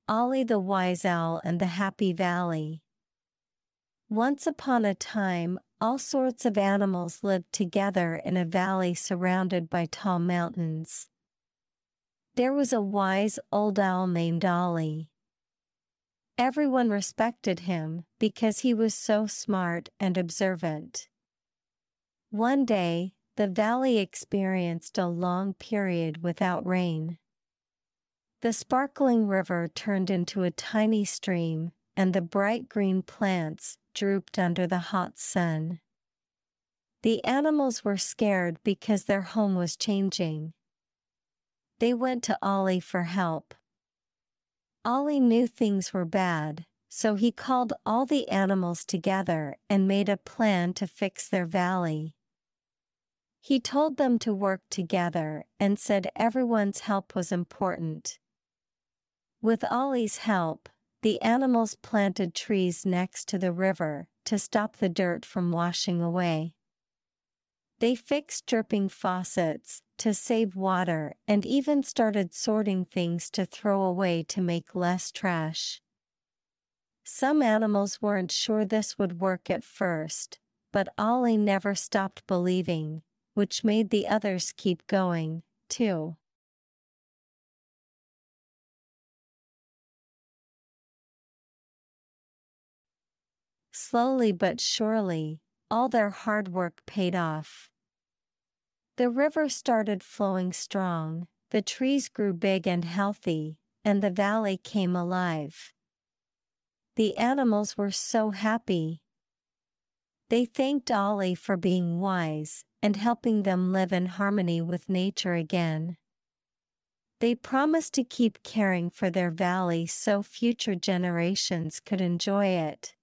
Ollie the Wise Owl and the Happy Valley. Once upon a time, all sorts of animals lived together in a valley surrounded by tall mountains. There was a wise old owl named Ollie. Everyone respected him because he was so smart and observant. One day, the valley experienced a long period without rain. The sparkling river turned into a tiny stream, and the bright green plants drooped under the hot sun. The animals were scared because their home was changing. They went to Ollie for help. Ollie knew things were bad, so he called all the animals together and made a plan to fix their valley. He told them to work together and said everyone's help was important. With Ollie's help, the animals planted trees next to the river to stop the dirt from washing away. They fixed dripping faucets to save water and even started sorting things to throw away to make less trash. Some animals weren't sure this would work at first, but Ollie never stopped believing, which made the others keep going, too. Slowly but surely, all their hard work paid off. The river started flowing strong, the trees grew big and healthy, and the valley came alive. The animals were so happy. They thanked Ollie for being wise and helping them live in harmony with nature again. They promised to keep caring for their valley so future generations could enjoy it.